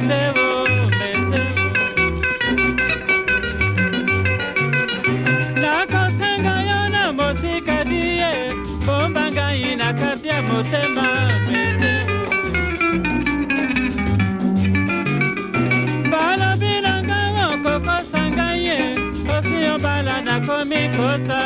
tevo mese nakosenga yo na mosika die bomba ngai na kati ya motema mese balobi na ngai okokosa ngai ye osi obala nakomi kosa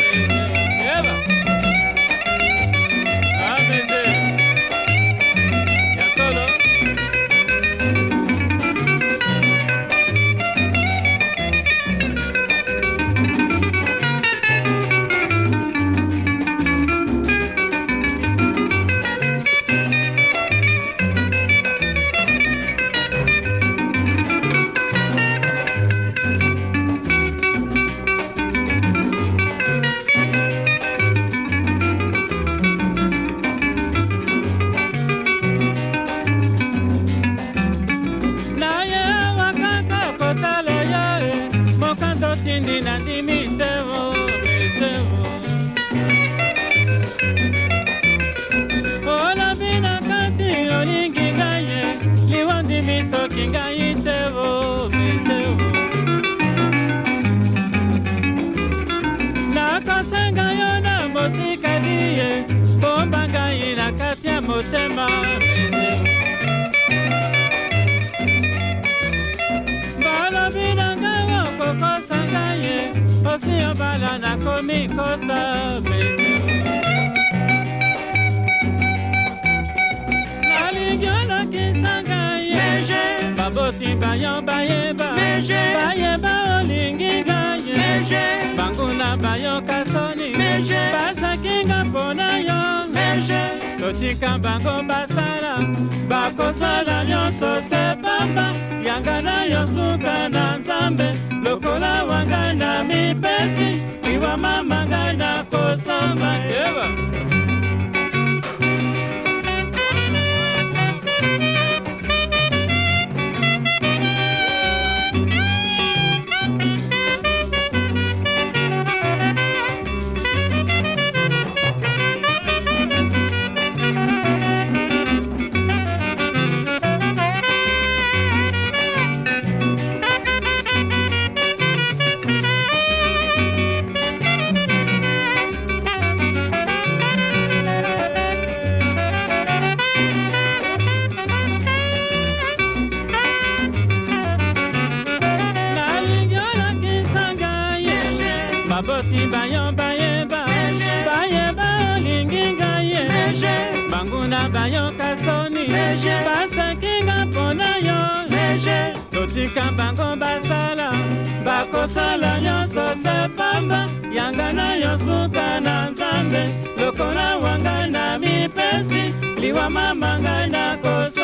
Tindi na dimitevo mesevo Ola bina kati olingi gaye Liwandi miso kingai tevo mesevo Nakosenga yo na mosika die Bomba ngai na kati ya motema mesevo Balobi na ngai okokosa osi obala nakomi kosa mese nalingi olokisanga ye baboti bayo bayeba bayeba olingi ngaye banguna bayoka soni basakinga mpona yo totika bango basala bakosala nyonso se pamba yanga na yo suka na nzambe lokola wanga na mipesi iwa mama ngai na kosamba eba baboti bayo bayeba bayeba olingi ngaye banguna bayo kasoni basakinga mpona yo totika bango basala bakosala nyonso se pamba yanga na yo suka na nzambe lokola wanga na mipesi liwa mama ngai na kosa